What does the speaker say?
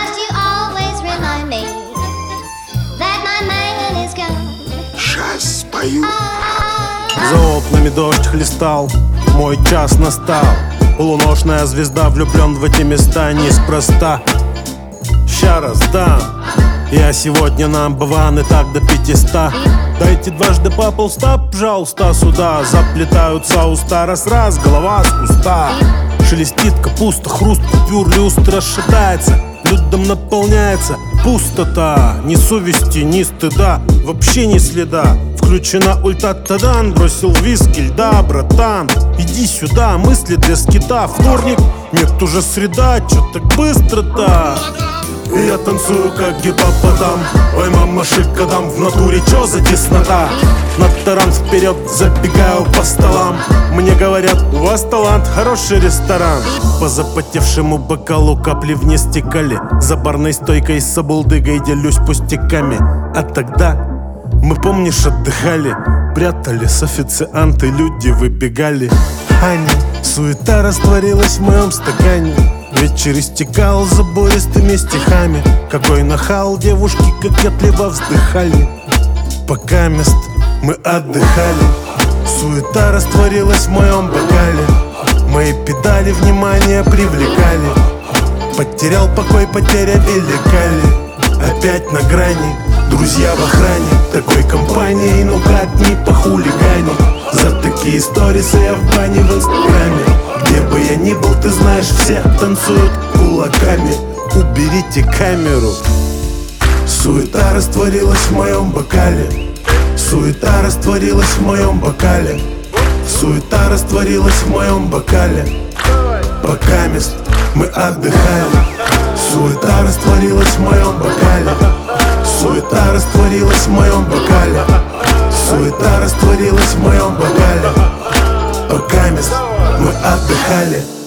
Must you always remind me that my man is gone? Сейчас спою. За окнами дождь хлестал, мой час настал. Полуношная звезда, влюблен в эти места неспроста. Ща раздам. Я сегодня number one, и так до 500. Дайте дважды по полста, пожалуйста, сюда. Заплетаются уста, раз-раз, голова с куста. Шелестит капуста, хруст купюр, люстра шатается. Людом наполняется пустота. Ни совести, ни стыда, вообще ни следа. Включена ульта-тадан, бросил виски льда, братан. Иди сюда, мысли для скита. Вторник, нет, уже среда, чё так быстро-то? И я танцую как гипопотам. Ой, мама, шибко дам, в натуре чё за теснота? На таран вперед забегаю по столам. Мне говорят, у вас талант, хороший ресторан. По запотевшему бокалу капли вниз стекали. За барной стойкой с собулдыгой делюсь пустяками. А тогда мы, помнишь, отдыхали. Прятались официанты, люди выбегали. Аня, суета растворилась в моем стакане. Вечер истекал забористыми стихами. Какой нахал, девушки кокетливо вздыхали. Пока мест мы отдыхали, суета растворилась в моем бокале. Мои педали внимание привлекали. Потерял покой, потеря велика ли? Опять на грани, друзья в охране. Такой компанией, ну как не похулиганить. За такие сторисы я в бане в инстаграме. Где бы я ни был, ты знаешь, все танцуют кулаками. Уберите камеру. Суета растворилась в моем бокале. Суета растворилась в моем бокале. Суета растворилась в моем бокале. Пока мест мы отдыхали. Суета растворилась в моем бокале. Суета растворилась в моем бокале. Суета растворилась в моем бокале. Пока мест мы отдыхали.